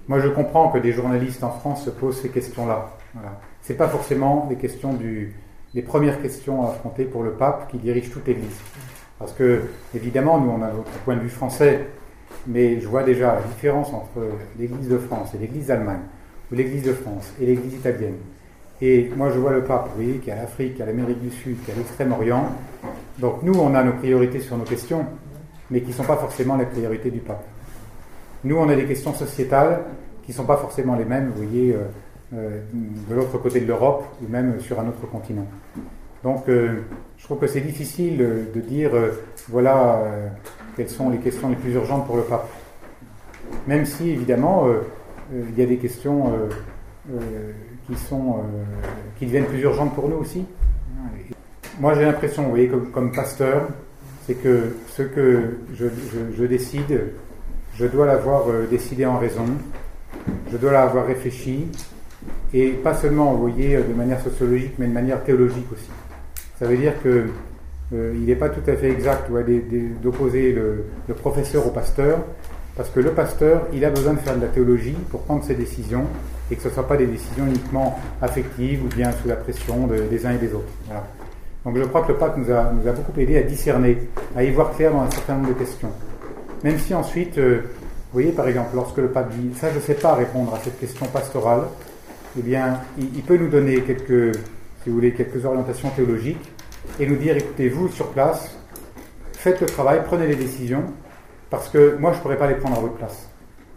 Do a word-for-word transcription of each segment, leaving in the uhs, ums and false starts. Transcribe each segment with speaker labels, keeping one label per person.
Speaker 1: moi je comprends que des journalistes en France se posent ces questions-là. Voilà. Ce n'est pas forcément des questions du, les premières questions à affronter pour le pape qui dirige toute l'Église. Parce que, évidemment, nous on a notre point de vue français, mais je vois déjà la différence entre l'Église de France et l'Église d'Allemagne, ou l'Église de France et l'Église italienne. Et moi je vois le pape, vous voyez, qui est à l'Afrique, qui est à l'Amérique du Sud, qui est à l'Extrême-Orient. Donc nous on a nos priorités sur nos questions, mais qui ne sont pas forcément les priorités du pape. Nous on a des questions sociétales qui ne sont pas forcément les mêmes, vous voyez, euh, euh, de l'autre côté de l'Europe, ou même sur un autre continent. Donc euh, je trouve que c'est difficile euh, de dire, euh, voilà, euh, quelles sont les questions les plus urgentes pour le pape. Même si, évidemment, euh, euh, il y a des questions euh, euh, qui, sont, euh, qui deviennent plus urgentes pour nous aussi. Et moi, j'ai l'impression, vous voyez, comme, comme pasteur, c'est que ce que je, je, je décide, je dois l'avoir euh, décidé en raison, je dois l'avoir réfléchi, et pas seulement, vous voyez, de manière sociologique, mais de manière théologique aussi. Ça veut dire que euh, il n'est pas tout à fait exact ouais, d'opposer le, le professeur au pasteur, parce que le pasteur, il a besoin de faire de la théologie pour prendre ses décisions, et que ce ne soient pas des décisions uniquement affectives ou bien sous la pression de, des uns et des autres. Voilà. Donc je crois que le pape nous a, nous a beaucoup aidé à discerner, à y voir clair dans un certain nombre de questions. Même si ensuite, euh, vous voyez par exemple, lorsque le pape dit « ça je ne sais pas répondre à cette question pastorale », eh bien, il, il peut nous donner quelques, si vous voulez, quelques orientations théologiques et nous dire, écoutez, vous, sur place, faites le travail, prenez les décisions, parce que moi, je ne pourrais pas les prendre à votre place.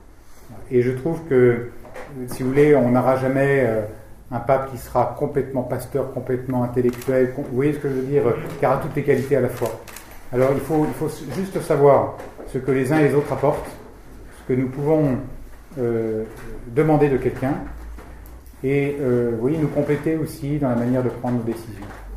Speaker 1: Et je trouve que, si vous voulez, on n'aura jamais euh, un pape qui sera complètement pasteur, complètement intellectuel, vous voyez ce que je veux dire, qui aura toutes les qualités à la fois. Alors, il faut, il faut juste savoir ce que les uns et les autres apportent, ce que nous pouvons euh, demander de quelqu'un, et euh, vous voyez, nous compléter aussi dans la manière de prendre nos décisions.